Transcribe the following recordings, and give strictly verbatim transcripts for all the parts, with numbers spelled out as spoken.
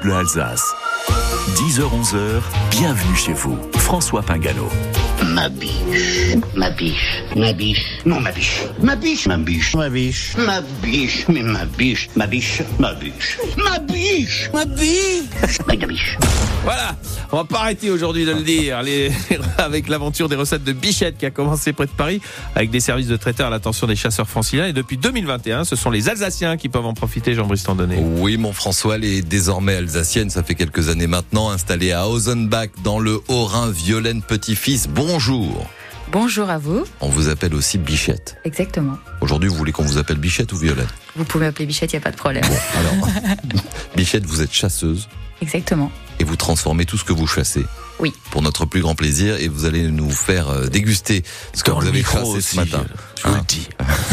Bleu Alsace. dix heures onze heures, bienvenue chez vous. François Pingano. Ma biche, ma biche, ma biche, non ma biche, ma biche, ma biche, ma biche, ma biche, mais ma biche, ma biche, ma biche, ma biche, ma biche, ma biche. Voilà, on va pas arrêter aujourd'hui de le dire, les... avec l'aventure des recettes de Bichette qui a commencé près de Paris, avec des services de traiteurs à l'attention des chasseurs franciliens. Et depuis deux mille vingt et un, ce sont les Alsaciens qui peuvent en profiter, Jean-Brice Tandonnet. Oui, mon François, les désormais alsaciennes, ça fait quelques années maintenant, installées à Ausenbach, dans le Haut-Rhin. Violaine Petit-Fils, bonjour. Bonjour à vous. On vous appelle aussi Bichette. Exactement. Aujourd'hui, vous voulez qu'on vous appelle Bichette ou Violaine ? Vous pouvez m'appeler Bichette, il n'y a pas de problème. Bon, alors, Bichette, vous êtes chasseuse. Exactement. Et vous transformez tout ce que vous chassez. Oui. Pour notre plus grand plaisir, et vous allez nous faire déguster ce que Dans vous avez chassé aussi, ce matin. Je vous Hein le dis.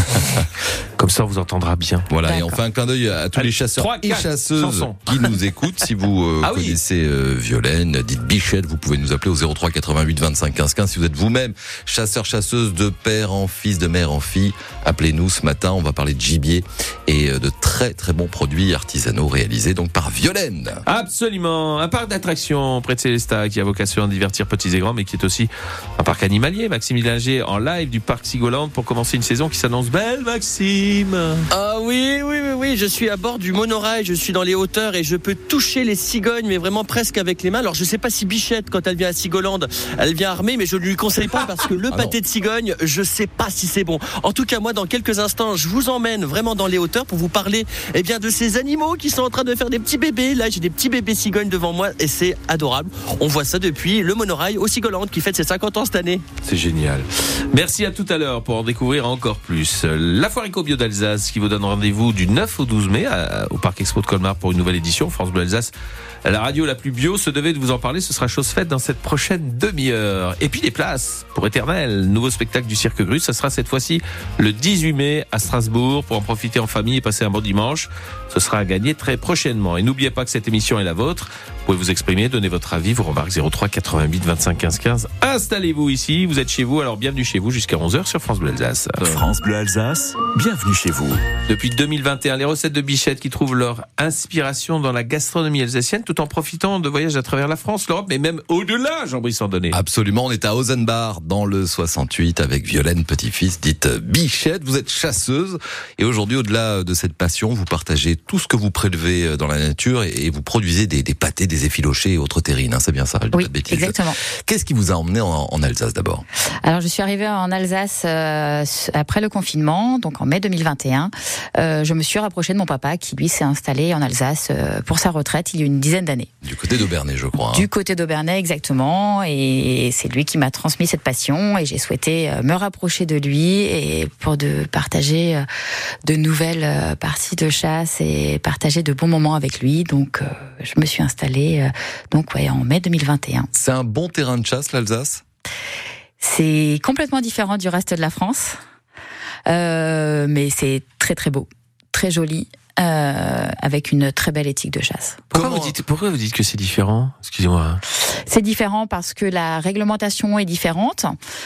Comme ça, on vous entendra bien. Voilà, D'accord. et on fait un clin d'œil à tous Allez, les chasseurs trois, et quatre chasseuses chansons. qui nous écoutent. Si vous euh, Ah oui. connaissez euh, Violaine, dites Bichette, vous pouvez nous appeler au zéro trois quatre-vingt-huit vingt-cinq quinze quinze. Si vous êtes vous-même chasseur, chasseuse de père en fils, de mère en fille, appelez-nous ce matin. On va parler de gibier et de très très bons produits artisanaux réalisés donc par Violaine. Absolument. Un parc d'attractions près de Célestat qui a vocation à divertir petits et grands, mais qui est aussi un parc animalier. Maxime Illinger en live du parc Sigoland pour commencer une saison qui s'annonce belle, Maxime. Ah oui, oui, oui, oui, je suis à bord du monorail, je suis dans les hauteurs et je peux toucher les cigognes, mais vraiment presque avec les mains. Alors je sais pas si Bichette, quand elle vient à Sigoland, elle vient armée, mais je ne lui conseille pas parce que le Ah pâté non. de cigogne, je sais pas si c'est bon. En tout cas, moi, dans quelques instants, je vous emmène vraiment dans les hauteurs pour vous parler, eh bien, de ces animaux qui sont en train de faire des petits bébés. Là, j'ai des petits bébés cigognes devant moi et c'est adorable. On voit ça depuis le monorail au Sigoland qui fête ses cinquante ans cette année. C'est génial. Merci à tout à l'heure pour en découvrir encore plus. La Foire Éco Bio d'Alsace qui vous donne rendez-vous du neuf au douze mai à, au Parc Expo de Colmar pour une nouvelle édition. France Bleu Alsace, la radio la plus bio, se devait de vous en parler. Ce sera chose faite dans cette prochaine demi-heure. Et puis des places pour Éternel, nouveau spectacle du Cirque Grus. Ça sera cette fois-ci le dix-huit mai à Strasbourg pour en profiter en famille et passer un bon dimanche. Ce sera à gagner très prochainement. Et n'oubliez pas que cette émission est la vôtre. Vous pouvez vous exprimer, donner votre avis, vos remarques zéro trois quatre-vingt-huit vingt-cinq quinze quinze. Installez-vous ici, vous êtes chez vous, alors bienvenue chez vous jusqu'à onze heures sur France Bleu Alsace. France Bleu Alsace, bienvenue chez vous. Depuis deux mille vingt et un, les recettes de Bichette qui trouvent leur inspiration dans la gastronomie alsacienne tout en profitant de voyages à travers la France, l'Europe, mais même au-delà, Jean-Brice Tandonnet. Absolument, on est à Ausenbach dans le soixante-huit avec Violaine Petit-Fils, dite Bichette. Vous êtes chasseuse et aujourd'hui, au-delà de cette passion, vous partagez tout ce que vous prélevez dans la nature et vous produisez des, des pâtés, des effilochés et autres terrines. Hein, c'est bien ça, je dis Oui, pas de bêtises. exactement. Qu'est-ce qui vous a emmené en, en Alsace d'abord ? Alors, je suis arrivée en Alsace euh, après le confinement, donc en mai deux mille vingt et un. Euh, je me suis rapprochée de mon papa qui, lui, s'est installé en Alsace euh, pour sa retraite il y a une dizaine d'années. Du côté d'Aubernais, je crois. Hein. Du côté d'Aubernais, exactement. Et c'est lui qui m'a transmis cette passion et j'ai souhaité me rapprocher de lui et pour de partager de nouvelles parties de chasse et partager de bons moments avec lui. Donc, euh, je me suis installée euh, donc, ouais, en mai deux mille vingt et un. C'est un bon terrain de chasse, l'Alsace ? C'est complètement différent du reste de la France, euh, mais c'est très très beau, très joli, euh, avec une très belle éthique de chasse. Pourquoi Comment- vous dites, pourquoi vous dites que c'est différent ? Excusez-moi. C'est différent parce que la réglementation est différente,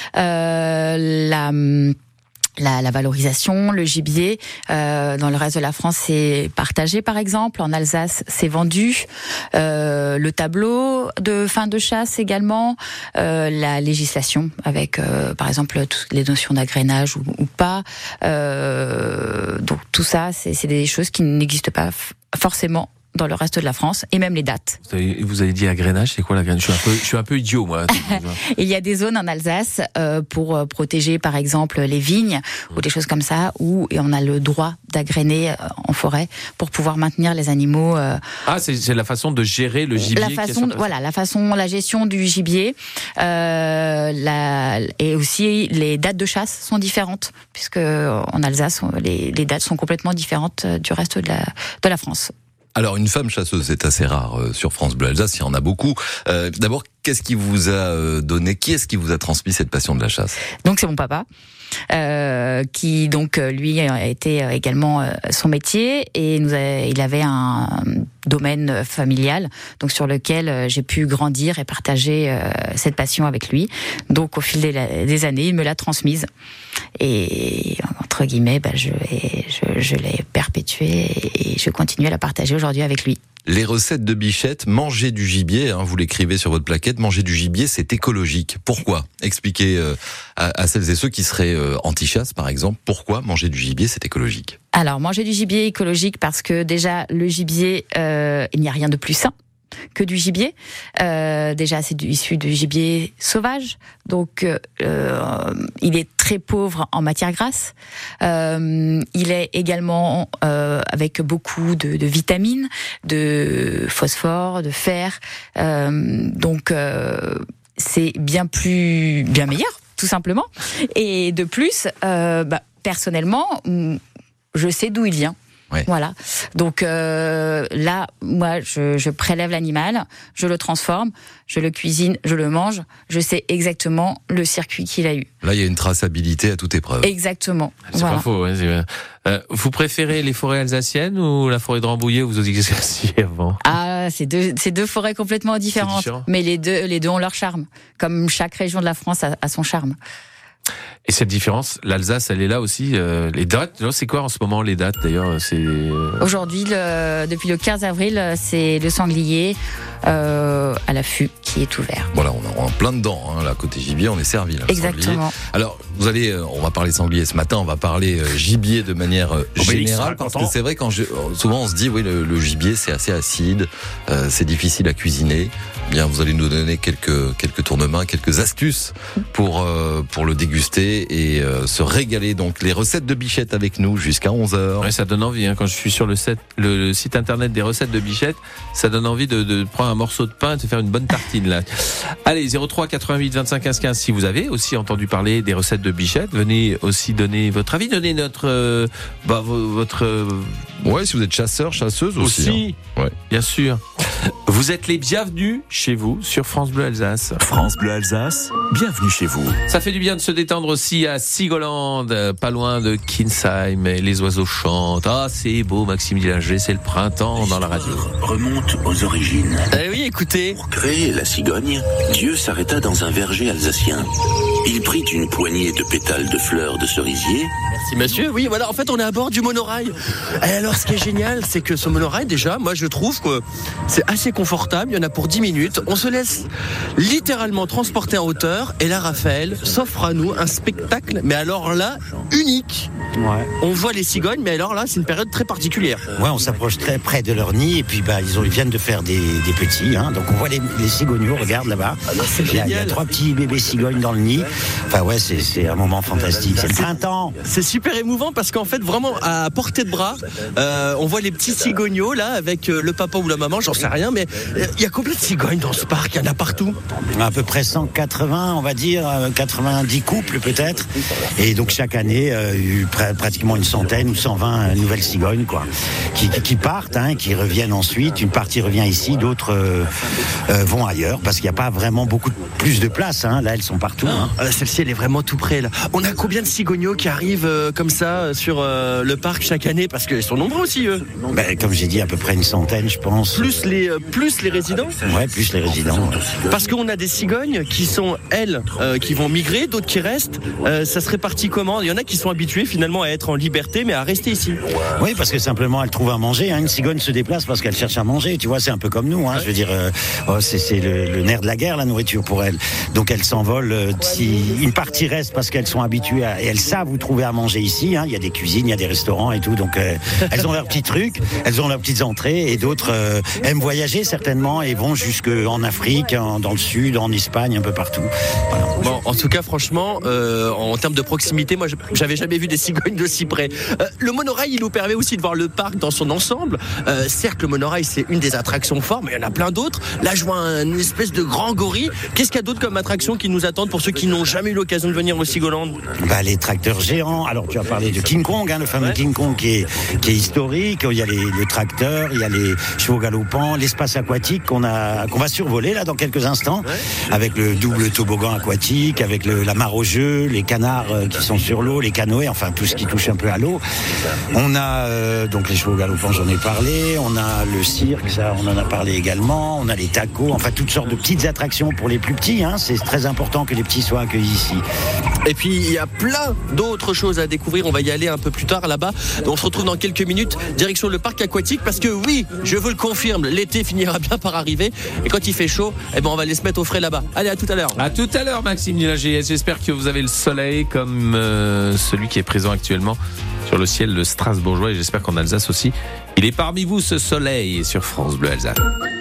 euh, la La, la valorisation, le gibier, euh, dans le reste de la France, c'est partagé, par exemple. En Alsace, c'est vendu. Euh, le tableau de fin de chasse également. Euh, la législation, avec, euh, par exemple, toutes les notions d'agrainage ou, ou pas. Euh, donc, tout ça, c'est, c'est des choses qui n'existent pas f- forcément dans le reste de la France, et même les dates. Vous avez, vous avez dit agrénage, c'est quoi l'agrénage ? Je suis un peu, je suis un peu idiot, moi. Il y a des zones en Alsace euh, pour euh, protéger, par exemple, les vignes ou des choses comme ça, où et on a le droit d'agrainer euh, en forêt pour pouvoir maintenir les animaux. Euh, Ah, c'est, c'est la façon de gérer le gibier. la qui est façon, sur place. voilà, la façon, la gestion du gibier, euh, la, et aussi les dates de chasse sont différentes, puisque en Alsace, les, les dates sont complètement différentes du reste de la, de la France. Alors, une femme chasseuse, c'est assez rare euh, sur France Bleu Alsace, il y en a beaucoup. Euh, d'abord, qu'est-ce qui vous a euh, donné, qui est-ce qui vous a transmis cette passion de la chasse ? Donc c'est mon papa, euh, qui donc lui a été également euh, son métier et nous a, il avait un domaine familial, donc sur lequel j'ai pu grandir et partager euh, cette passion avec lui. Donc au fil des, des années, il me l'a transmise et entre guillemets, bah, je, je, je l'ai perpétuée et je continue à la partager aujourd'hui avec lui. Les recettes de Bichette, manger du gibier, hein, vous l'écrivez sur votre plaquette, manger du gibier, c'est écologique. Pourquoi ? Expliquez euh, à, à celles et ceux qui seraient euh, anti-chasse, par exemple, pourquoi manger du gibier, c'est écologique ? Alors, manger du gibier écologique parce que déjà, le gibier, euh, il n'y a rien de plus sain que du gibier. Euh, déjà, c'est du, issu du gibier sauvage, donc euh, il est très pauvre en matière grasse. Euh, il est également euh, avec beaucoup de, de vitamines, de phosphore, de fer. Euh, donc, euh, c'est bien plus, bien meilleur, tout simplement. Et de plus, euh, bah, personnellement, je sais d'où il vient. Ouais. Voilà. Donc euh, là, moi, je, je prélève l'animal, je le transforme, je le cuisine, je le mange. Je sais exactement le circuit qu'il a eu. Là, il y a une traçabilité à toute épreuve. Exactement. C'est voilà. pas faux. Ouais, c'est... Euh, vous préférez les forêts alsaciennes ou la forêt de Rambouillet où vous exerciez avant ? Ah, c'est deux, c'est deux forêts complètement différentes. différent. Mais les deux, les deux ont leur charme. Comme chaque région de la France a, a son charme. Et cette différence, l'Alsace, elle est là aussi. Euh, les dates, c'est quoi en ce moment les dates d'ailleurs ? C'est Aujourd'hui, le, depuis le quinze avril, c'est le sanglier euh, à l'affût qui est ouvert. Voilà, on est en plein dedans, hein, là, côté gibier, on est servi. Là, Exactement. sanglier. Alors, vous allez, euh, on va parler sanglier ce matin, on va parler euh, gibier de manière euh, générale, parce que c'est vrai, quand je, souvent on se dit, oui, le, le gibier c'est assez acide, euh, c'est difficile à cuisiner. Bien, vous allez nous donner quelques quelques tournements, quelques astuces pour euh, pour le déguster et euh, se régaler. Donc, les recettes de Bichette avec nous jusqu'à onze heures. Ouais, ça donne envie. Hein, quand je suis sur le, set, le, le site internet des recettes de Bichette, ça donne envie de, de prendre un morceau de pain et de faire une bonne tartine là. Allez, zéro trois quatre-vingt-huit vingt-cinq quinze quinze. Si vous avez aussi entendu parler des recettes de Bichette, venez aussi donner votre avis, donner notre euh, bah, votre euh, Ouais, si vous êtes chasseur, chasseuse aussi. aussi, hein. Ouais. bien sûr. Vous êtes les bienvenus chez vous sur France Bleu Alsace. France Bleu Alsace, bienvenue chez vous. Ça fait du bien de se détendre aussi à Sigoland, pas loin de Kinsheim, et les oiseaux chantent. Ah, c'est beau, Maxime Dillinger, c'est le printemps dans la radio. Remonte aux origines. Eh oui, écoutez. Pour créer la cigogne, Dieu s'arrêta dans un verger alsacien. Il prit une poignée de pétales de fleurs de cerisier. Merci monsieur. Oui, voilà, en fait, on est à bord du monorail. Et alors, ce qui est génial, c'est que ce monorail, déjà, moi, je trouve que c'est assez confortable. Il y en a pour dix minutes. On se laisse littéralement transporter en hauteur. Et là, Raphaël s'offre à nous un spectacle, mais alors là, unique. Ouais. On voit les cigognes, mais alors là, c'est une période très particulière. Ouais, on s'approche très près de leur nid et puis bah ils, ont, ils viennent de faire des, des petits. Hein, donc on voit les, les cigognos, regarde là-bas. c'est Il y, a, il y a génial. trois petits bébés cigognes dans le nid. Enfin ouais, c'est, c'est un moment fantastique. C'est le printemps. C'est super émouvant parce qu'en fait, vraiment à portée de bras, euh, on voit les petits cigognos là avec euh, le papa ou la maman, j'en sais rien, mais il euh, y a combien de cigognes dans ce parc ? Il y en a partout. À peu près cent quatre-vingts, on va dire, euh, quatre-vingt-dix couples peut-être. Et donc chaque année, euh, pr- pratiquement une centaine ou cent vingt nouvelles cigognes quoi, qui, qui partent, hein, qui reviennent ensuite. Une partie revient ici, d'autres euh, euh, vont ailleurs parce qu'il n'y a pas vraiment beaucoup de, plus de place. Hein. Là, elles sont partout. Hein. Euh, Celle-ci, elle est vraiment tout près là. On a combien de cigognos qui arrivent euh, comme ça euh, sur euh, le parc chaque année ? Parce qu'ils sont nombreux aussi eux. Ben, comme j'ai dit, à peu près une centaine, je pense. Plus les, euh, plus les résidents. Ouais, plus les résidents. Parce qu'on a des cigognes qui sont, elles, euh, qui vont migrer, d'autres qui restent. Euh, ça se répartit comment ? Il y en a qui sont habitués finalement à être en liberté, mais à rester ici. Oui, parce que simplement, elle trouve à manger. Hein. Une cigogne se déplace parce qu'elle cherche à manger. Tu vois, c'est un peu comme nous. Hein. Je veux dire, euh, oh, c'est, c'est le, le nerf de la guerre, la nourriture pour elles. Donc, elles s'envolent. Euh, si une partie reste parce qu'elles sont habituées à, et elles savent où trouver à manger ici. Hein. Il y a des cuisines, il y a des restaurants et tout. Donc, euh, elles ont leurs petits trucs, elles ont leurs petites entrées. Et d'autres euh, aiment voyager certainement et vont jusqu'en Afrique, en, dans le sud, en Espagne, un peu partout. Voilà. Bon, en tout cas, franchement, euh, en termes de proximité, moi, j'avais jamais vu des cigognes d'aussi près. Euh, le monorail, il nous permet aussi de voir le parc dans son ensemble. Euh, certes, le monorail, c'est une des attractions fortes, mais il y en a plein d'autres. Là, je vois une espèce de grand gorille. Qu'est-ce qu'il y a d'autre comme attraction qui nous attendent pour ceux qui n'ont jamais eu l'occasion de venir au Sigoland ? Bah, les tracteurs géants. Alors, tu as parlé de King Kong, hein, le fameux Ouais. King Kong qui est, qui est historique. Il y a les, le tracteur, il y a les chevaux galopants, l'espace espace aquatique qu'on a, qu'on va survoler là dans quelques instants, ouais. avec le double toboggan aquatique, avec le, la mare au jeu, les canards euh, qui sont sur l'eau, les canoës, enfin tout ce qui touche un peu à l'eau. On a euh, donc les chevaux galopants, j'en ai parlé. On a le cirque, ça, on en a parlé également. On a les tacos, enfin toutes sortes de petites attractions pour les plus petits. Hein. C'est très important que les petits soient accueillis ici. Et puis il y a plein d'autres choses à découvrir. On va y aller un peu plus tard là-bas. On se retrouve dans quelques minutes, direction le parc aquatique, parce que oui, je vous le confirme, l'été finira bien par arriver. Et quand il fait chaud, eh ben on va aller se mettre au frais là-bas. Allez, à tout à l'heure. À tout à l'heure, Maxime Nilagé. J'espère que vous avez le soleil comme euh, celui qui est présent actuellement sur le ciel de Strasbourgeois. Et j'espère qu'en Alsace aussi, il est parmi vous ce soleil sur France Bleu Alsace.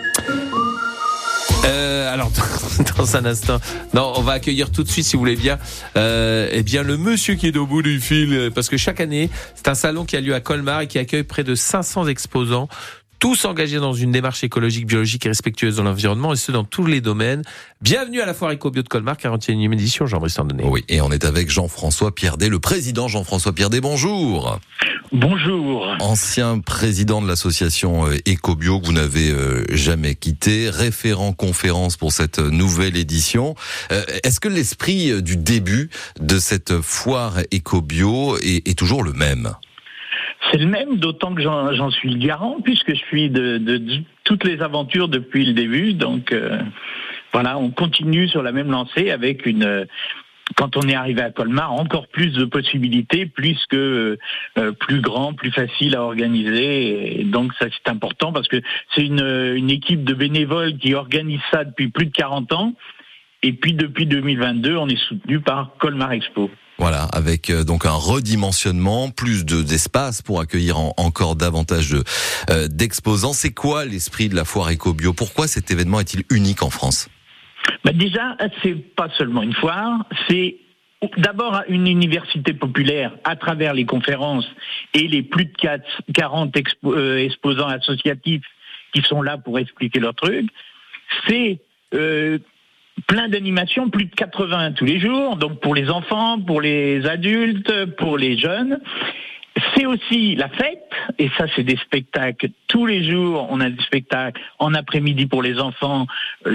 Euh, alors dans un instant, non, on va accueillir tout de suite, si vous voulez bien, euh, eh bien le monsieur qui est au bout du fil, parce que chaque année, c'est un salon qui a lieu à Colmar et qui accueille près de cinq cents exposants, tous engagés dans une démarche écologique, biologique et respectueuse de l'environnement, et ce dans tous les domaines. Bienvenue à la Foire Éco-Bio de Colmar, quarante et unième édition, Jean-Brice Tandonnet. Oui, et on est avec Jean-François Pierdet, le président Jean-François Pierdet, bonjour. Bonjour. Ancien président de l'association Éco-Bio que vous n'avez euh, jamais quitté, référent conférence pour cette nouvelle édition. Euh, est-ce que l'esprit du début de cette foire Éco-Bio est, est toujours le même ? C'est le même, d'autant que j'en, j'en suis le garant, puisque je suis de, de, de toutes les aventures depuis le début. Donc euh, voilà, on continue sur la même lancée avec une... Euh, quand on est arrivé à Colmar, encore plus de possibilités, plus que euh, plus grand, plus facile à organiser. Et donc ça c'est important parce que c'est une, une équipe de bénévoles qui organise ça depuis plus de quarante ans. Et puis depuis deux mille vingt-deux, on est soutenu par Colmar Expo. Voilà, avec euh, donc un redimensionnement, plus de, d'espace pour accueillir en, encore davantage de, euh, d'exposants. C'est quoi l'esprit de la foire Éco-Bio ? Pourquoi cet événement est-il unique en France ? Bah déjà, c'est pas seulement une foire, c'est d'abord une université populaire à travers les conférences et les plus de quarante expo, euh, exposants associatifs qui sont là pour expliquer leur truc. C'est euh, plein d'animations, plus de quatre-vingts tous les jours, donc pour les enfants, pour les adultes, pour les jeunes. C'est aussi la fête, et ça c'est des spectacles tous les jours. On a des spectacles en après-midi pour les enfants,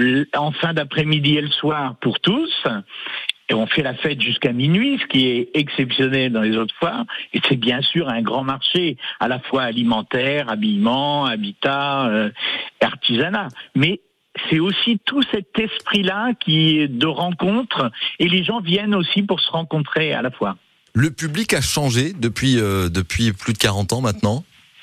en fin d'après-midi et le soir pour tous. Et on fait la fête jusqu'à minuit, ce qui est exceptionnel dans les autres foires. Et c'est bien sûr un grand marché, à la fois alimentaire, habillement, habitat, euh, artisanat. Mais c'est aussi tout cet esprit-là qui est de rencontre, et les gens viennent aussi pour se rencontrer à la fois. Le public a changé depuis euh, depuis plus de quarante ans maintenant ?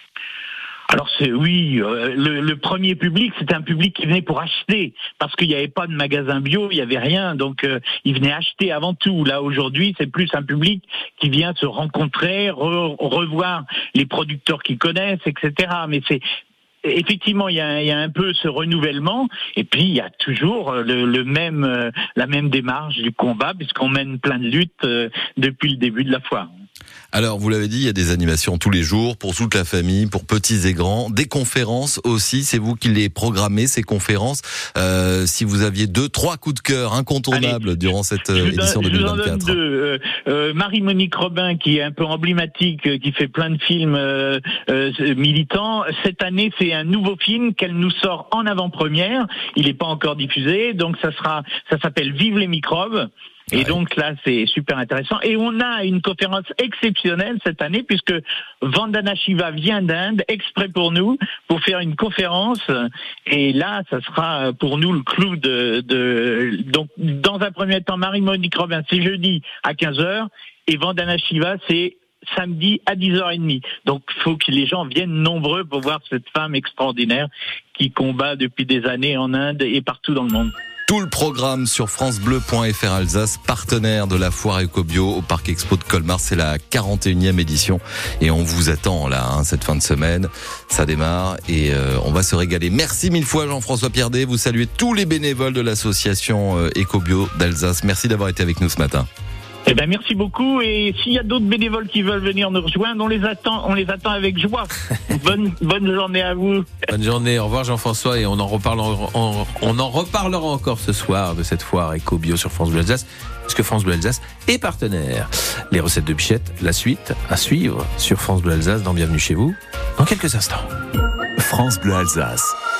Alors c'est oui, euh, le, le premier public, c'était un public qui venait pour acheter, parce qu'il n'y avait pas de magasin bio, il n'y avait rien, donc euh, il venait acheter avant tout. Là aujourd'hui, c'est plus un public qui vient se rencontrer, re, revoir les producteurs qu'ils connaissent, et cetera. Mais c'est effectivement, il y, a, il y a un peu ce renouvellement, et puis il y a toujours le, le même, euh, la même démarche du combat, puisqu'on mène plein de luttes euh, depuis le début de la foire. Alors, vous l'avez dit, il y a des animations tous les jours, pour toute la famille, pour petits et grands. Des conférences aussi, c'est vous qui les programmez, ces conférences. Euh, si vous aviez deux, trois coups de cœur incontournables Allez, durant cette euh, édition deux mille vingt-quatre. Je vous en donne deux. Euh, euh, Marie-Monique Robin, qui est un peu emblématique, qui fait plein de films euh, euh, militants. Cette année, c'est un nouveau film qu'elle nous sort en avant-première. Il n'est pas encore diffusé, donc ça sera, ça s'appelle Vive les microbes. Et ouais. donc là, c'est super intéressant. Et on a une conférence exceptionnelle cette année, puisque Vandana Shiva vient d'Inde, exprès pour nous, pour faire une conférence. Et là, ça sera pour nous le clou de... de donc, dans un premier temps, Marie-Monique Robin, c'est jeudi à quinze heures. Et Vandana Shiva, c'est samedi à dix heures trente. Donc, il faut que les gens viennent nombreux pour voir cette femme extraordinaire qui combat depuis des années en Inde et partout dans le monde. Tout le programme sur francebleu point f r Alsace, partenaire de la foire Éco-Bio au Parc Expo de Colmar. C'est la quarante et unième édition et on vous attend là, hein, cette fin de semaine. Ça démarre et euh, on va se régaler. Merci mille fois Jean-François Pierdet. Vous saluez tous les bénévoles de l'association euh, Éco-Bio d'Alsace. Merci d'avoir été avec nous ce matin. Eh ben merci beaucoup, et s'il y a d'autres bénévoles qui veulent venir nous rejoindre, on les attend, on les attend avec joie. bonne bonne journée à vous. Bonne journée, au revoir Jean-François, et on en reparlera, on, on en reparlera encore ce soir de cette foire Éco-Bio sur France Bleu Alsace, puisque France Bleu Alsace est partenaire. Les recettes de Bichette, la suite à suivre sur France Bleu Alsace dans Bienvenue chez vous dans quelques instants. France Bleu Alsace.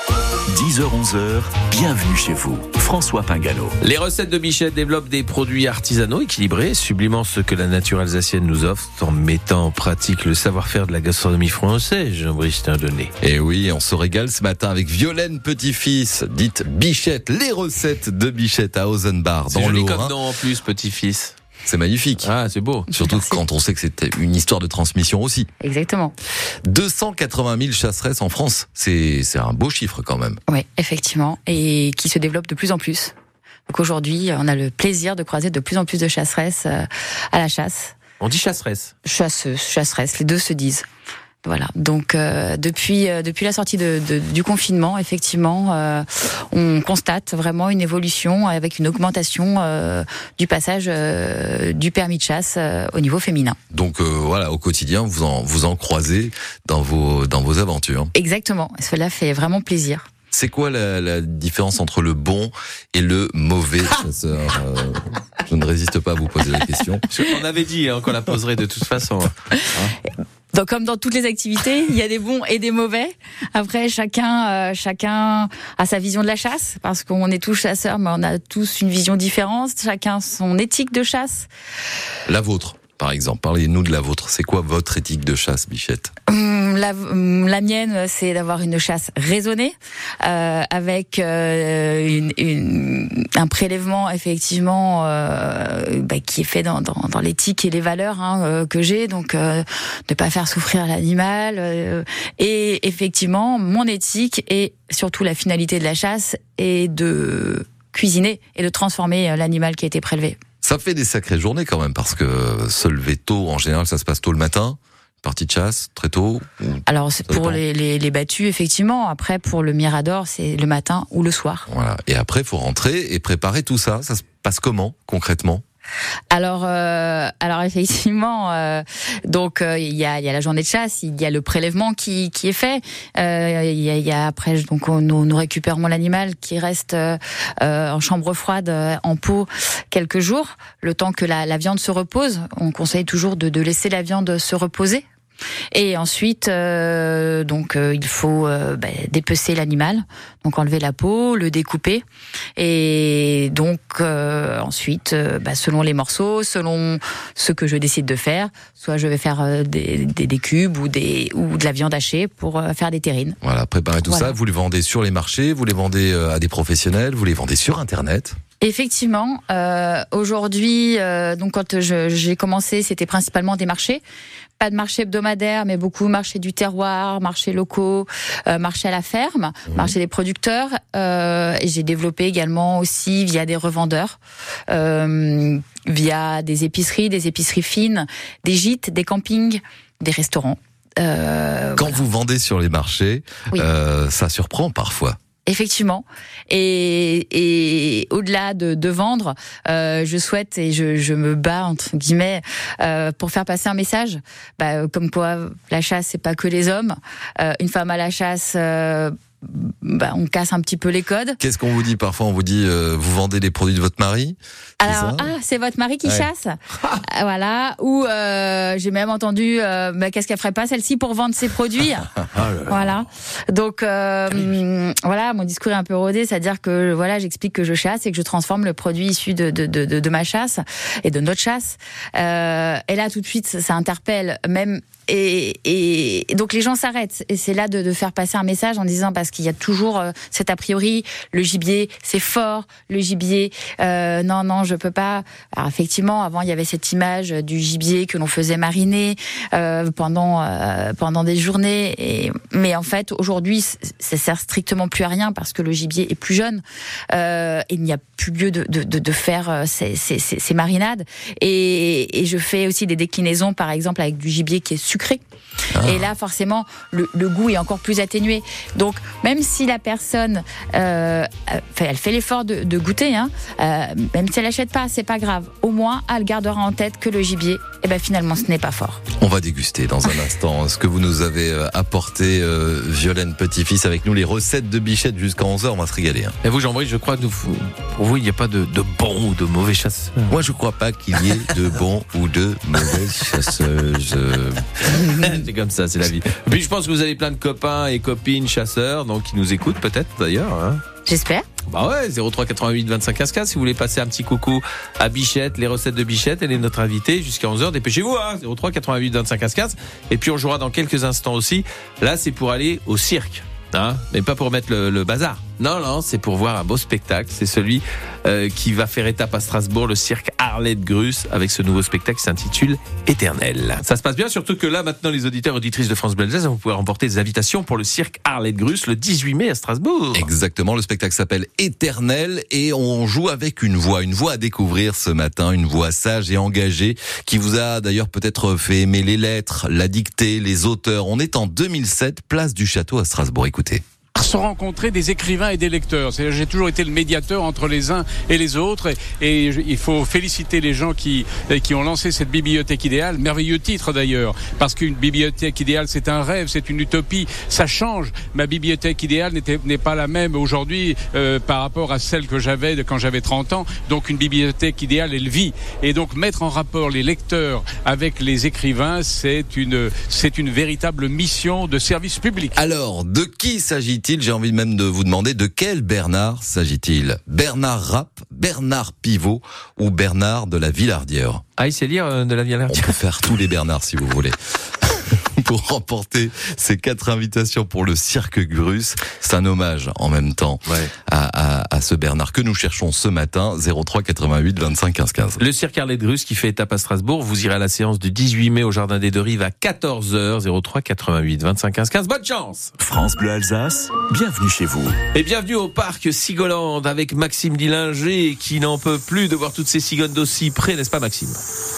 dix heures onze heures, bienvenue chez vous. François Pingano. Les recettes de Bichette développent des produits artisanaux équilibrés, sublimant ce que la nature alsacienne nous offre en mettant en pratique le savoir-faire de la gastronomie française, Jean-Brice Tindonnet. Et oui, on se régale ce matin avec Violaine Petit-Fils, dite Bichette, les recettes de Bichette à Ozenbar, C'est dans joli l'Haut-Rhin. comme nom en plus, petit-fils. C'est magnifique. Ah, c'est beau. Surtout Merci. quand on sait que c'était une histoire de transmission aussi. Exactement. deux cent quatre-vingt mille chasseresses en France, c'est c'est un beau chiffre quand même. Oui, effectivement, et qui se développe de plus en plus. Donc aujourd'hui, on a le plaisir de croiser de plus en plus de chasseresses euh, à la chasse. On dit chasseresse. Chasseuses, chasseresses, les deux se disent. Voilà. Donc euh, depuis euh, depuis la sortie de, de, du confinement, effectivement, euh, on constate vraiment une évolution avec une augmentation euh, du passage euh, du permis de chasse euh, au niveau féminin. Donc euh, voilà, au quotidien, vous en vous en croisez dans vos dans vos aventures. Exactement. Cela fait vraiment plaisir. C'est quoi la, la différence entre le bon et le mauvais chasseur euh, Je ne résiste pas à vous poser la question. On avait dit hein, qu'on la poserait de toute façon. Hein. Donc, comme dans toutes les activités, il y a des bons et des mauvais. Après, chacun, euh, chacun a sa vision de la chasse, parce qu'on est tous chasseurs, mais on a tous une vision différente. Chacun son éthique de chasse. La vôtre, par exemple. Parlez-nous de la vôtre. C'est quoi votre éthique de chasse, Bichette ? Hum, La, hum, la mienne, c'est d'avoir une chasse raisonnée, euh, avec euh, une, une, un prélèvement effectivement euh, bah, qui est fait dans, dans, dans l'éthique et les valeurs hein, euh, que j'ai, donc euh, ne pas faire souffrir l'animal. Euh, et effectivement, mon éthique et surtout la finalité de la chasse est de cuisiner et de transformer l'animal qui a été prélevé. Ça fait des sacrées journées quand même, parce que se lever tôt, en général, ça se passe tôt le matin. Partie de chasse, très tôt ou... Alors c'est pour les, les, les battus, effectivement. Après, pour le mirador, c'est le matin ou le soir. Voilà. Et après, il faut rentrer et préparer tout ça. Ça se passe comment, concrètement ? Alors, euh, alors effectivement, euh, donc euh, il y a, il y a la journée de chasse, il y a le prélèvement qui, qui est fait. Euh, il y a, il y a après, donc on, nous, nous récupérons l'animal qui reste euh, en chambre froide, euh, en pot, quelques jours, le temps que la, la viande se repose. On conseille toujours de, de laisser la viande se reposer. Et ensuite, euh, donc euh, il faut euh, bah, dépecer l'animal, donc enlever la peau, le découper, et donc euh, ensuite, euh, bah, selon les morceaux, selon ce que je décide de faire, soit je vais faire euh, des, des, des cubes ou des ou de la viande hachée pour euh, faire des terrines. Voilà, préparez tout Voilà. ça. Vous les vendez sur les marchés, vous les vendez euh, à des professionnels, vous les vendez sur Internet. Effectivement, euh, aujourd'hui, euh, donc quand je, j'ai commencé, c'était principalement des marchés. Pas de marché hebdomadaire, mais beaucoup marché du terroir, marché locaux, euh, marché à la ferme, mmh. marché des producteurs. Euh, et j'ai développé également aussi via des revendeurs, euh, via des épiceries, des épiceries fines, des gîtes, des campings, des restaurants. Euh, Quand voilà. vous vendez sur les marchés, Oui. euh, ça surprend parfois. Effectivement, et, et au-delà de, de vendre, euh, je souhaite et je, je me bats entre guillemets euh, pour faire passer un message, bah, comme quoi la chasse c'est pas que les hommes. Euh, une femme à la chasse, euh, bah, on casse un petit peu les codes. Qu'est-ce qu'on vous dit parfois ? On vous dit euh, vous vendez les produits de votre mari ? C'est Alors, ça ah, c'est votre mari qui Ouais. chasse, voilà. Ou euh, j'ai même entendu, euh, bah, qu'est-ce qu'elle ferait pas celle-ci pour vendre ses produits, voilà. Donc euh, hum, voilà, mon discours est un peu rodé, c'est-à-dire que voilà, j'explique que je chasse et que je transforme le produit issu de de de, de ma chasse et de notre chasse. Euh, et là, tout de suite, ça interpelle même. Et, et, et donc les gens s'arrêtent, et c'est là de, de faire passer un message en disant, parce qu'il y a toujours euh, cet a priori, le gibier c'est fort, le gibier euh, non non je peux pas. Alors effectivement avant il y avait cette image du gibier que l'on faisait mariner euh, pendant euh, pendant des journées, et, mais en fait aujourd'hui ça sert strictement plus à rien parce que le gibier est plus jeune, euh, et il n'y a plus lieu de, de, de, de faire ces, ces, ces, ces marinades, et, et je fais aussi des déclinaisons par exemple avec du gibier qui est sucré. Ah. Et là, forcément, le, le goût est encore plus atténué. Donc, même si la personne, euh, elle fait l'effort de, de goûter, hein, euh, même si elle n'achète pas, c'est pas grave. Au moins, elle gardera en tête que le gibier et ben finalement ce n'est pas fort. On va déguster dans un instant ce que vous nous avez apporté, euh, Violaine Petit-Fils, avec nous les recettes de Bichette jusqu'à onze heures, on va se régaler. Hein. Et vous, Jean-Brice, je crois que nous, pour vous, il n'y a pas de, de bons ou de mauvais chasseurs. Moi, je crois pas qu'il y ait de bons ou de mauvaises chasseuses. C'est comme ça, c'est la vie. Et puis je pense que vous avez plein de copains et copines chasseurs, donc qui nous écoutent peut-être d'ailleurs. Hein. J'espère. Bah ouais, zéro trois quatre-vingt-huit vingt-cinq quinze quinze si vous voulez passer un petit coucou à Bichette, les recettes de Bichette, elle est notre invitée jusqu'à onze heures, dépêchez-vous, hein, zéro trois quatre-vingt-huit vingt-cinq quinze quinze. Et puis on jouera dans quelques instants aussi. Là, c'est pour aller au cirque. Hein, mais pas pour mettre le, le bazar. Non, non, c'est pour voir un beau spectacle. C'est celui euh, qui va faire étape à Strasbourg, le cirque Arlette Grus, avec ce nouveau spectacle qui s'intitule Éternel. Ça se passe bien, surtout que là, maintenant, les auditeurs et auditrices de France Bleu Alsace vont pouvoir remporter des invitations pour le cirque Arlette Grus le dix-huit mai à Strasbourg. Exactement, le spectacle s'appelle Éternel et on joue avec une voix, une voix à découvrir ce matin, une voix sage et engagée qui vous a d'ailleurs peut-être fait aimer les lettres, la dictée, les auteurs. On est en deux mille sept, place du Château à Strasbourg. Écoutez. Se rencontrer des écrivains et des lecteurs. C'est-à-dire, j'ai toujours été le médiateur entre les uns et les autres et, et il faut féliciter les gens qui, qui ont lancé cette bibliothèque idéale. Merveilleux titre d'ailleurs, parce qu'une bibliothèque idéale c'est un rêve, c'est une utopie, ça change. Ma bibliothèque idéale n'était, n'est pas la même aujourd'hui euh, par rapport à celle que j'avais quand j'avais trente ans. Donc une bibliothèque idéale, elle vit. Et donc mettre en rapport les lecteurs avec les écrivains, c'est une, c'est une véritable mission de service public. Alors, de qui s'agit-il ? J'ai envie même de vous demander de quel Bernard s'agit-il ? Bernard Rapp, Bernard Pivot ou Bernard de la Villardière ? Ah, il sait lire euh, de la Villardière. On peut faire tous les Bernards si vous voulez. Pour remporter ces quatre invitations pour le cirque Grus, c'est un hommage en même temps ouais. à, à, à ce Bernard que nous cherchons ce matin, zéro trois quatre-vingt-huit vingt-cinq quinze quinze. Le cirque Arlette Grus qui fait étape à Strasbourg, vous irez à la séance du dix-huit mai au Jardin des Deux Rives à quatorze heures, zéro trois quatre-vingt-huit vingt-cinq quinze quinze. Bonne chance! France Bleu Alsace, bienvenue chez vous. Et bienvenue au parc Sigolande avec Maxime Dillinger qui n'en peut plus de voir toutes ces cigognes d'aussi près, n'est-ce pas Maxime?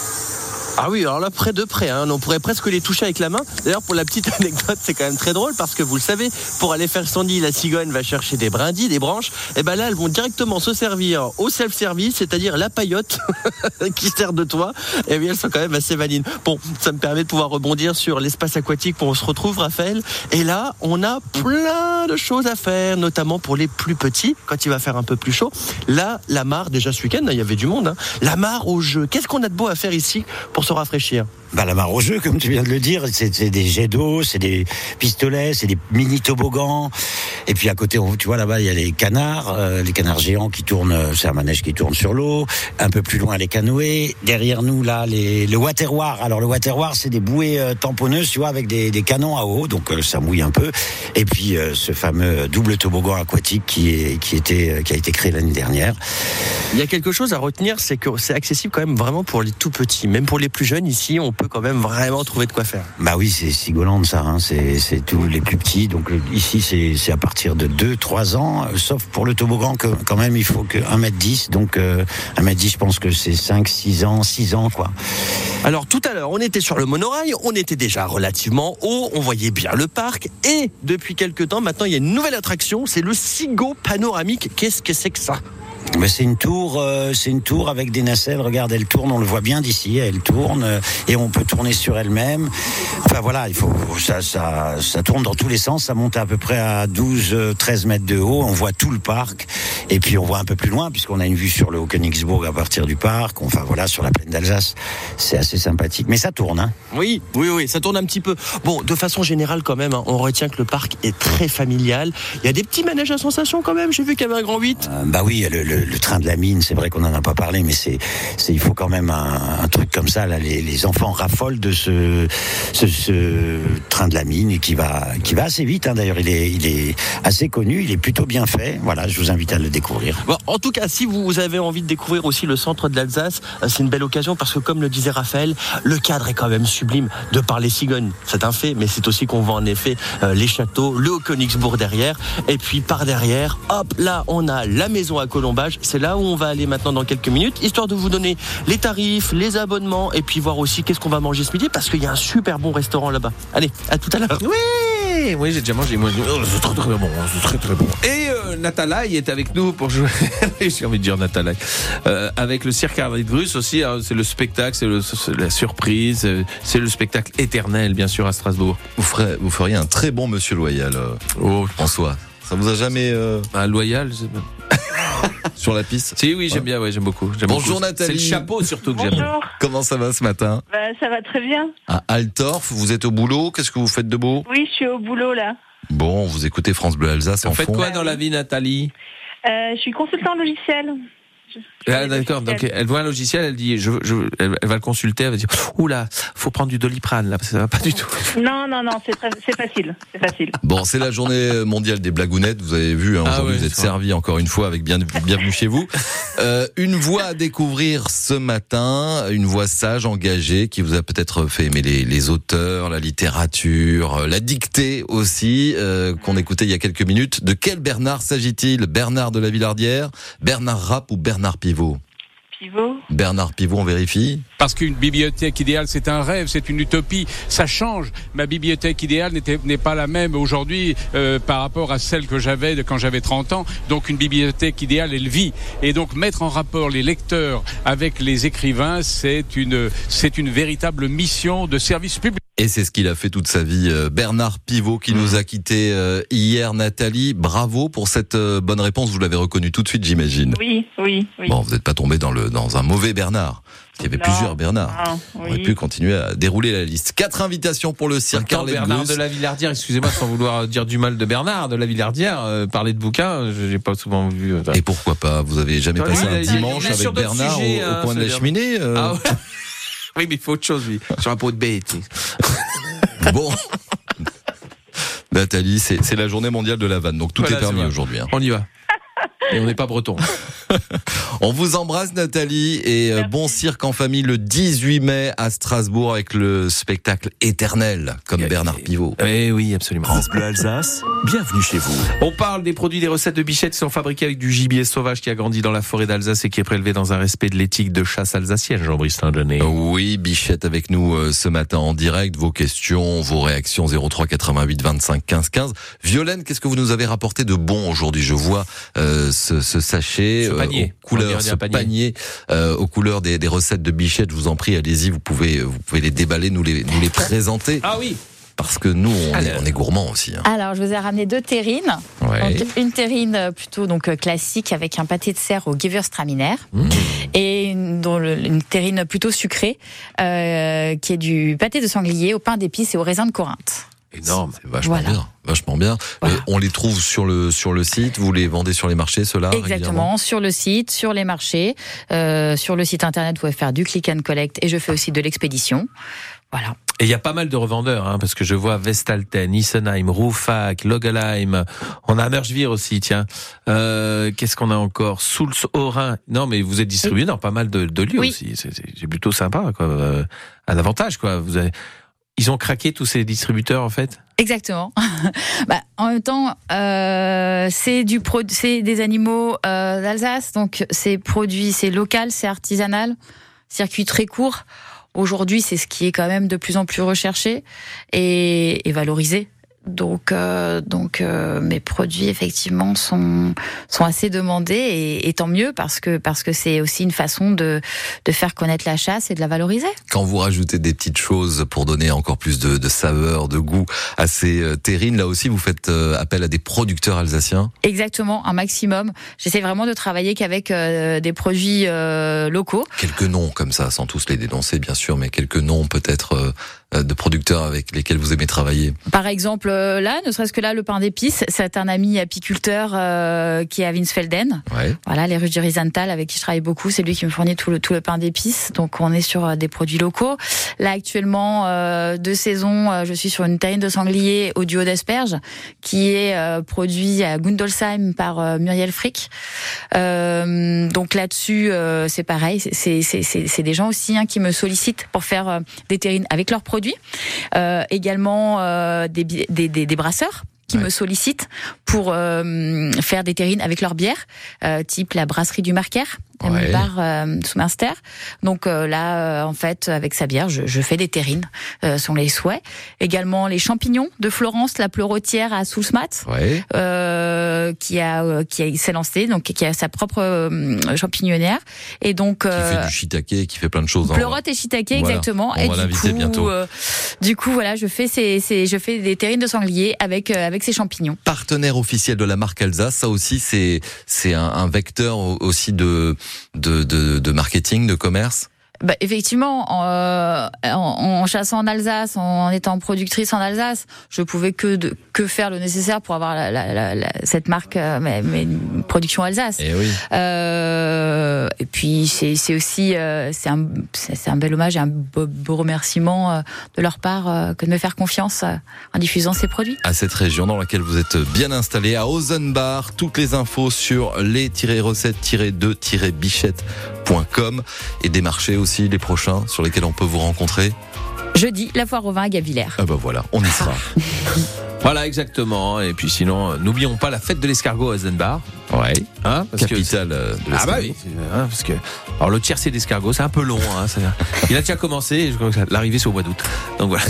Ah oui, alors là, près de près, hein, on pourrait presque les toucher avec la main. D'ailleurs, pour la petite anecdote, c'est quand même très drôle parce que vous le savez, pour aller faire son nid, la cigogne va chercher des brindilles, des branches. Et ben là, elles vont directement se servir au self-service, c'est-à-dire la paillote qui sert de toit. Et bien, elles sont quand même assez valines. Bon, ça me permet de pouvoir rebondir sur l'espace aquatique où on se retrouve, Raphaël. Et là, on a plein de choses à faire, notamment pour les plus petits, quand il va faire un peu plus chaud. Là, la mare, déjà ce week-end, il y avait du monde. Hein. La mare au jeu. Qu'est-ce qu'on a de beau à faire ici pour se rafraîchir? Bah, la mare au jeu, comme tu viens de le dire, c'est, c'est des jets d'eau, c'est des pistolets, c'est des mini toboggans. Et puis à côté, on, tu vois là-bas, il y a les canards, euh, les canards géants qui tournent. C'est un manège qui tourne sur l'eau. Un peu plus loin, les canoës. Derrière nous, là, les, le waterwar. Alors le waterwar, c'est des bouées euh, tamponneuses, tu vois, avec des, des canons à eau, donc euh, ça mouille un peu. Et puis euh, ce fameux double toboggan aquatique qui est, qui était, euh, qui a été créé l'année dernière. Il y a quelque chose à retenir, c'est que c'est accessible quand même vraiment pour les tout petits, même pour les plus jeunes. Ici, on peut quand même vraiment trouver de quoi faire. Bah oui, c'est Sigolande ça, hein. c'est, c'est tous les plus petits. Donc ici, c'est, c'est à partir de deux trois ans, euh, sauf pour le toboggan, que, quand même, il faut que un mètre dix. Donc euh, un mètre dix, je pense que c'est cinq six ans, six ans, quoi. Alors tout à l'heure, on était sur le monorail, on était déjà relativement haut, on voyait bien le parc. Et depuis quelques temps, maintenant, il y a une nouvelle attraction, c'est le Sigo panoramique. Qu'est-ce que c'est que ça ? Mais c'est une tour, euh, c'est une tour avec des nacelles. Regarde, elle tourne, on le voit bien d'ici. Elle tourne euh, et on peut tourner sur elle-même. Enfin voilà, il faut ça, ça, ça tourne dans tous les sens. Ça monte à peu près à douze, treize mètres de haut. On voit tout le parc et puis on voit un peu plus loin puisqu'on a une vue sur le Haut-Königsbourg à partir du parc. Enfin voilà, sur la plaine d'Alsace, c'est assez sympathique. Mais ça tourne, hein. Oui, oui, oui, ça tourne un petit peu. Bon, de façon générale quand même, hein, on retient que le parc est très familial. Il y a des petits manèges à sensation quand même. J'ai vu qu'il y avait un grand huit. Euh, bah oui, le, le Le train de la mine, c'est vrai qu'on n'en a pas parlé, mais c'est, c'est, il faut quand même un, un truc comme ça. Là, les, les enfants raffolent de ce, ce, ce train de la mine et qui va, qui va assez vite. Hein. D'ailleurs, il est, il est assez connu, il est plutôt bien fait. Voilà, je vous invite à le découvrir. Bon, en tout cas, si vous avez envie de découvrir aussi le centre de l'Alsace, c'est une belle occasion parce que, comme le disait Raphaël, le cadre est quand même sublime de par les cigognes. C'est un fait, mais c'est aussi qu'on voit en effet euh, les châteaux, le Haut-Königsbourg derrière, et puis par derrière, hop, là, on a la maison à Colombage. C'est là où on va aller maintenant dans quelques minutes, histoire de vous donner les tarifs, les abonnements et puis voir aussi qu'est-ce qu'on va manger ce midi parce qu'il y a un super bon restaurant là-bas. Allez, à tout à l'heure. Oui, mangé. Oui, j'ai déjà mangé. Moi, oh, c'est très très bon. C'est très très bon. Et euh, Natalaï est avec nous pour jouer. J'ai envie de dire Natalaï. Euh, avec le cirque Hardrusse aussi. Hein, c'est le spectacle, c'est, le, c'est la surprise, c'est le spectacle éternel, bien sûr, à Strasbourg. Vous ferez, vous feriez un très bon Monsieur Loyal, euh, oh, François. Ça vous a jamais euh... un loyal c'est... sur la piste? Si, oui, j'aime ouais. bien, ouais, j'aime beaucoup. J'aime Bonjour beaucoup. Nathalie. C'est le chapeau surtout que Bonjour. j'aime. Comment ça va ce matin? Bah, ça va très bien. À Altorf, vous êtes au boulot. Qu'est-ce que vous faites de beau? Oui, je suis au boulot là. Bon, vous écoutez France Bleu Alsace en fond. Vous faites quoi bah, dans oui. la vie, Nathalie? euh, Je suis consultant logiciel. Je, je ah, d'accord, donc elle voit un logiciel, elle dit, je, je, elle, elle va le consulter, elle va dire, oula, faut prendre du Doliprane là, parce que ça va pas du tout. Non, non, non, c'est, très, c'est facile, c'est facile. Bon, c'est la journée mondiale des blagounettes, vous avez vu, hein, ah aujourd'hui ouais, vous êtes servi encore une fois avec bien, bienvenue chez vous. Euh, une voix à découvrir ce matin, une voix sage, engagée, qui vous a peut-être fait aimer les, les auteurs, la littérature, la dictée aussi, euh, qu'on écoutait il y a quelques minutes. De quel Bernard s'agit-il? Bernard de la Villardière, Bernard Rapp ou Bernard Pivot? Pivot. Bernard Pivot, on vérifie? Parce qu'une bibliothèque idéale, c'est un rêve, c'est une utopie, ça change. Ma bibliothèque idéale n'était, n'est pas la même aujourd'hui euh, par rapport à celle que j'avais de quand j'avais trente ans. Donc une bibliothèque idéale, elle vit. Et donc mettre en rapport les lecteurs avec les écrivains, c'est une, c'est une véritable mission de service public. Et c'est ce qu'il a fait toute sa vie. Bernard Pivot qui nous a quittés hier. Nathalie, bravo pour cette bonne réponse. Vous l'avez reconnu tout de suite, j'imagine. Oui, oui, oui. Bon, vous n'êtes pas tombé dans le dans un mauvais Bernard. Il y avait non, plusieurs Bernard. Non, On oui. aurait pu continuer à dérouler la liste. Quatre invitations pour le cirque Quand Bernard de la Villardière, excusez-moi sans vouloir dire du mal de Bernard de la Villardière, euh, parler de bouquins, j'ai pas souvent vu. Euh, Et pourquoi pas? Vous avez jamais Lui, passé il a- un il a- dimanche il est sur avec d'autres Bernard sujets, au, hein, au coin de ce la Bernard. cheminée euh... Ah ouais. Oui, mais il faut autre chose, lui. Sur un pot de baie, tu sais. Bon. Nathalie, c'est, c'est la journée mondiale de la vanne, donc tout Voilà, est permis c'est vrai. aujourd'hui. Hein. On y va. Et on n'est pas breton. On vous embrasse Nathalie et euh, bon cirque en famille le dix-huit mai à Strasbourg avec le spectacle éternel comme Et- Bernard Pivot. Eh oui, absolument. France Bleu Alsace, bienvenue chez vous. On parle des produits, des recettes de Bichette qui sont fabriqués avec du gibier sauvage qui a grandi dans la forêt d'Alsace et qui est prélevé dans un respect de l'éthique de chasse alsacienne, Jean-Brice Tindonnet. Oui, Bichette avec nous euh, ce matin en direct. Vos questions, vos réactions zéro trois quatre-vingt-huit vingt-cinq quinze quinze. Violaine, qu'est-ce que vous nous avez rapporté de bon aujourd'hui? Je vois euh, ce, ce sachet Ce panier. aux couleurs, On dirait ce un panier, panier. euh, aux couleurs des, des recettes de Bichette. Je vous en prie, allez-y, vous pouvez, vous pouvez les déballer, nous les, nous les présenter. Ah oui. Parce que nous, on, Allez. est, on est gourmands aussi. Hein. Alors, je vous ai ramené deux terrines. Ouais. Donc, une terrine euh, plutôt donc euh, classique avec un pâté de cerf au Gewürztraminer Mmh. et une, dont le- une terrine plutôt sucrée euh, qui est du pâté de sanglier au pain d'épices et au raisin de Corinthe. Énorme. C'est vachement Voilà. bien, vachement bien. Voilà. Euh, on les trouve sur le sur le site. Vous les vendez sur les marchés, ceux-là régulièrement Exactement, sur le site, sur les marchés, euh, sur le site internet, vous pouvez faire du click and collect et je fais aussi de l'expédition. Voilà. Et il y a pas mal de revendeurs, hein, parce que je vois Vestalten, Isenheim, Roufac, Logelheim. On a un Merchvir aussi, tiens. Euh, qu'est-ce qu'on a encore? Souls, Orin. Non, mais vous êtes distribué dans pas mal de, de lieux Oui. aussi. C'est, c'est, c'est plutôt sympa, quoi. Euh, un avantage, quoi. Vous avez... Ils ont craqué tous ces distributeurs, en fait. Exactement. bah, en même temps, euh, c'est du pro, c'est des animaux euh, d'Alsace, donc c'est produit, c'est local, c'est artisanal, circuit très court. Aujourd'hui, c'est ce qui est quand même de plus en plus recherché et, et valorisé. Donc, euh, donc euh, mes produits effectivement sont sont assez demandés et, et tant mieux parce que parce que c'est aussi une façon de de faire connaître la chasse et de la valoriser. Quand vous rajoutez des petites choses pour donner encore plus de, de saveur, de goût à ces euh, terrines, là aussi vous faites euh, appel à des producteurs alsaciens. Exactement, un maximum. J'essaie vraiment de travailler qu'avec euh, des produits euh, locaux. Quelques noms comme ça, sans tous les dénoncer bien sûr, mais quelques noms peut-être euh, de producteurs avec lesquels vous aimez travailler. Par exemple, euh, là, ne serait-ce que là, le pain d'épices, c'est un ami apiculteur euh, qui est à Winsfelden. Ouais. Voilà, les rues du Risantal, avec qui je travaille beaucoup, c'est lui qui me fournit tout le tout le pain d'épices. Donc, on est sur euh, des produits locaux. Là, actuellement, euh, de saison, euh, je suis sur une terrine de sanglier au duo d'asperges, qui est euh, produit à Gundolsheim par euh, Muriel Frick. Euh, donc là-dessus, euh, c'est pareil, c'est c'est c'est c'est des gens aussi hein, qui me sollicitent pour faire euh, des terrines avec leurs produits. Euh, également euh, des, des, des, des brasseurs qui ouais. me sollicitent pour euh, faire des terrines avec leur bière, euh, type la brasserie du Marquer, Elle Ouais. me part euh, sous Münster. Donc euh, là, euh, en fait, avec sa bière, je, je fais des terrines, euh, sont les souhaits. Également les champignons de Florence, la pleurotière à Soulsmat, Ouais. euh, qui a euh, qui a s'est lancée, donc qui a sa propre euh, champignonnière. Et donc Qui euh, fait du shiitake, qui fait plein de choses. hein. pleurote et shiitake, Voilà. exactement. On et va du l'inviter coup, bientôt. euh, du coup, voilà, je fais ces, ces, je fais des terrines de sanglier avec euh, avec ces champignons. Partenaire officiel de la marque Alsace, ça aussi c'est c'est un, un vecteur aussi de, de de de marketing, de commerce. Bah, effectivement, en, en, en chassant en Alsace, en étant productrice en Alsace, je pouvais que de, que faire le nécessaire pour avoir la, la, la, la, cette marque, euh, mais, mais production Alsace. Et oui. Euh, et puis c'est c'est aussi euh, c'est un c'est c'est un bel hommage et un beau, beau remerciement euh, de leur part euh, que de me faire confiance euh, en diffusant ces produits. À cette région dans laquelle vous êtes bien installé, à Ozenbar, toutes les infos sur les recettes deux bichette point com et des marchés aussi, les prochains sur lesquels on peut vous rencontrer. Jeudi, la foire au vin à Gavillers. Ah bah voilà, on y sera. Voilà, exactement. Et puis sinon, euh, n'oublions pas la fête de l'escargot à Ozenbar. Ouais. Hein, parce que- Capitale de Ah l'escargot. bah oui, c'est- hein, parce que alors le tiercé d'escargot, c'est un peu long. Hein, c'est- il a déjà commencé. Et je crois que l'arrivée c'est au mois d'août. Donc voilà.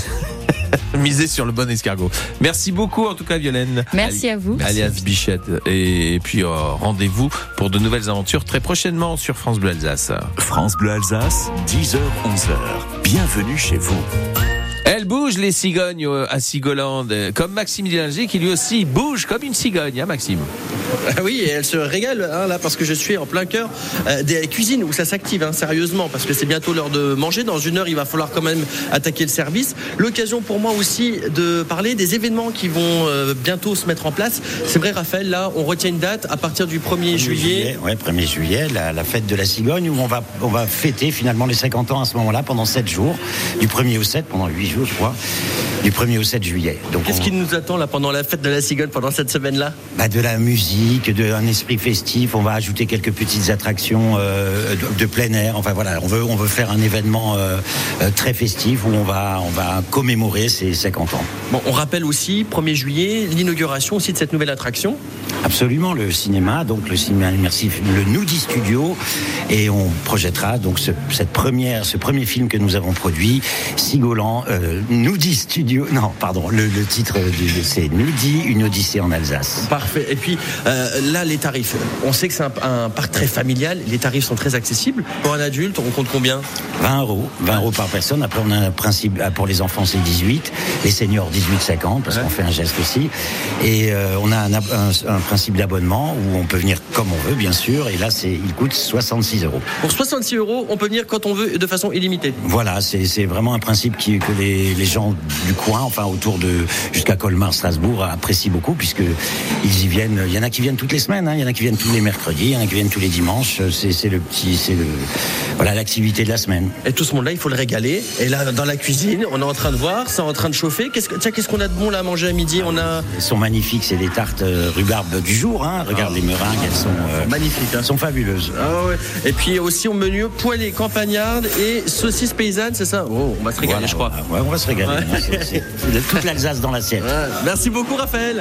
Misez sur le bon escargot. Merci beaucoup en tout cas, Violaine. Merci à vous. Alias Bichette. Et, et puis euh, rendez-vous pour de nouvelles aventures très prochainement sur France Bleu Alsace. France Bleu Alsace, dix heures onze heures. Bienvenue chez vous. Elles bougent les cigognes euh, à Sigolande, euh, comme Maxime Dillinger qui lui aussi bouge comme une cigogne, hein Maxime? Ah oui, et elle se régale hein, là parce que je suis en plein cœur euh, des cuisines où ça s'active hein, sérieusement parce que c'est bientôt l'heure de manger. Dans une heure, il va falloir quand même attaquer le service. L'occasion pour moi aussi de parler des événements qui vont euh, bientôt se mettre en place. C'est vrai, Raphaël, là, on retient une date à partir du premier juillet. Ouais, premier juillet, la, la fête de la cigogne où on va, on va fêter finalement les cinquante ans à ce moment-là pendant sept jours, du premier au sept, pendant huit jours je crois, du premier au sept juillet. Donc Qu'est-ce on- qui nous attend là pendant la fête de la cigogne pendant cette semaine-là? Bah, de la musique, de un esprit festif. On va ajouter quelques petites attractions euh, de, de plein air. Enfin voilà, on veut on veut faire un événement euh, euh, très festif où on va on va commémorer ces cinquante ans. Bon, on rappelle aussi, premier juillet, l'inauguration aussi de cette nouvelle attraction. Absolument, le cinéma, donc le cinéma immersif, le Noudi Studio, et on projettera donc ce, cette première, ce premier film que nous avons produit, Sigoland, euh, Noudi Studio. Non, pardon, le, le titre du, c'est Noudi, une Odyssée en Alsace. Parfait. Et puis euh, là, les tarifs. On sait que c'est un, un parc très familial. Les tarifs sont très accessibles. Pour un adulte, on compte combien? vingt euros, vingt euros par personne. Après, on a un principe, pour les enfants, c'est dix-huit, les seniors dix-huit cinquante, parce Ouais. qu'on fait un geste aussi. Et euh, on a un, ab- un, un principe d'abonnement où on peut venir comme on veut, bien sûr. Et là, c'est, il coûte soixante-six euros. Pour soixante-six euros, on peut venir quand on veut et de façon illimitée. Voilà, c'est, c'est vraiment un principe qui, que les, les gens du coin, enfin autour de jusqu'à Colmar, Strasbourg, apprécient beaucoup puisque ils y viennent. Il y en a qui viennent toutes les semaines, hein, il y en a qui viennent tous les mercredis, il y en a qui viennent tous les dimanches. C'est, c'est le petit, c'est le, voilà, l'activité de la semaine. Et tout ce monde-là, il faut le régaler. Et là, dans la cuisine, on est en train de voir, c'est en train de chauffer. Qu'est-ce que, tiens, qu'est-ce qu'on a de bon là à manger à midi? On a Elles sont magnifiques, c'est des tartes euh, rhubarbe du jour. Hein. Regarde les meringues, elles sont euh, magnifiques. Hein. elles sont fabuleuses. Ah ouais. Et puis aussi au menu poêlée campagnarde et saucisses paysannes, c'est ça? Oh, on va se régaler, Voilà, je crois. Ouais, on va se régaler. Ouais. hein, c'est, c'est, c'est toute l'Alsace dans l'assiette. Ouais. Merci beaucoup, Raphaël.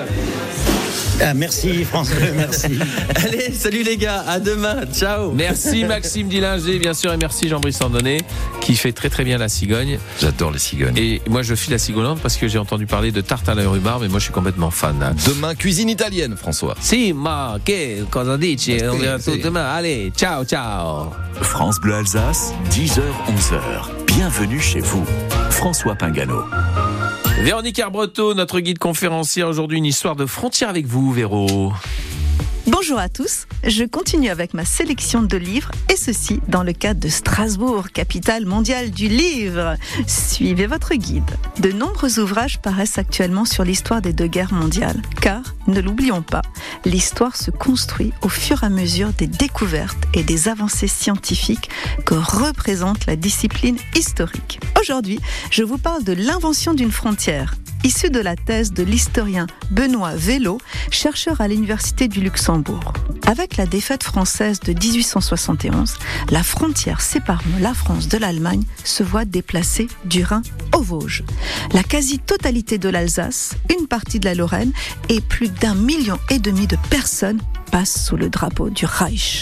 Ah, merci François, merci. Allez, salut les gars, à demain, ciao. Merci Maxime Dillinger, bien sûr, et merci Jean-Brice Sandonnet, qui fait très très bien la cigogne. J'adore les cigognes. Et moi je file la Sigolande parce que j'ai entendu parler de tarte à la rhubarbe, mais moi je suis complètement fan. Demain, cuisine italienne, François. Si, ma, que, cosa dici? On verra si. tout demain. Allez, ciao, ciao. France Bleu Alsace, dix heures onze heures. Bienvenue chez vous. François Pingano. Véronique Arbreteau, notre guide conférencière, aujourd'hui une histoire de frontière avec vous, Véro. Bonjour à tous, je continue avec ma sélection de livres et ceci dans le cadre de Strasbourg, capitale mondiale du livre. Suivez votre guide. De nombreux ouvrages paraissent actuellement sur l'histoire des deux guerres mondiales, car, ne l'oublions pas, l'histoire se construit au fur et à mesure des découvertes et des avancées scientifiques que représente la discipline historique. Aujourd'hui, je vous parle de l'invention d'une frontière, issue de la thèse de l'historien Benoît Vellot, chercheur à l'Université du Luxembourg. Avec la défaite française de dix-huit cent soixante et onze, la frontière séparant la France de l'Allemagne se voit déplacer du Rhin aux Vosges. La quasi-totalité de l'Alsace, une partie de la Lorraine et plus d'un million et demi de personnes passent sous le drapeau du Reich.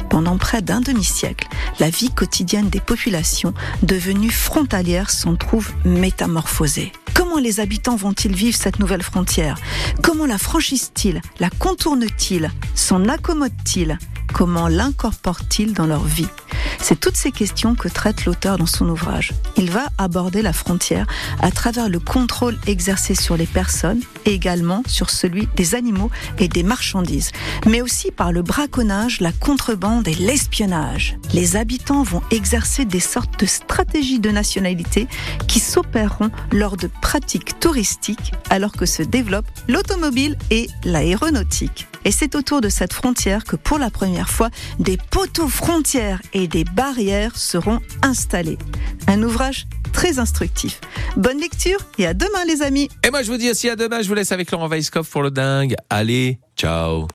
Pendant près d'un demi-siècle, la vie quotidienne des populations devenues frontalières s'en trouve métamorphosée. Comment les habitants vont-ils vivre cette nouvelle frontière ? Comment la franchissent-ils ? La contournent-ils ? S'en accommodent-ils ? Comment l'incorporent-ils dans leur vie ? C'est toutes ces questions que traite l'auteur dans son ouvrage. Il va aborder la frontière à travers le contrôle exercé sur les personnes et également sur celui des animaux et des marchandises, mais aussi par le braconnage, la contrebande et l'espionnage. Les habitants vont exercer des sortes de stratégies de nationalité qui s'opéreront lors de pratiques touristiques alors que se développent l'automobile et l'aéronautique. Et c'est autour de cette frontière que pour la première fois, des poteaux frontières et des barrières seront installés. Un ouvrage très instructif. Bonne lecture et à demain les amis. Et moi je vous dis aussi à demain, je vous laisse avec Laurent Weisskopf pour le dingue. Allez, ciao.